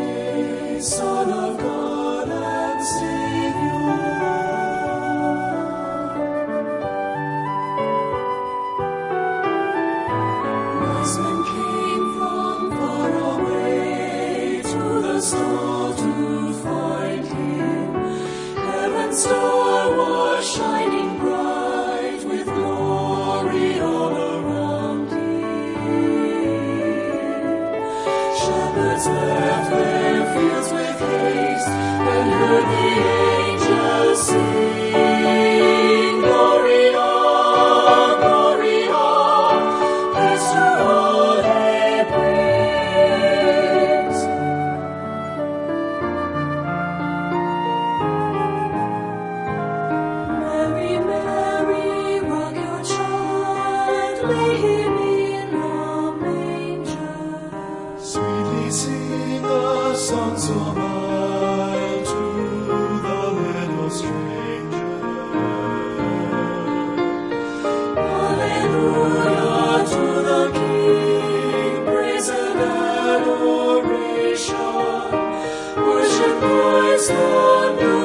Son of God and Savior. Wise men came from far away to the stall to find him. Heaven's star was shining bright with glory all around him. Shepherds left their fields with haste and heard the angels sing, Gloria, Gloria, peace to all he brings. Mary, Mary, rock your child, lay him in a manger. Sweetly sing a song so mild to the little stranger. Hallelujah to the King, praise and adoration. Worship Christ the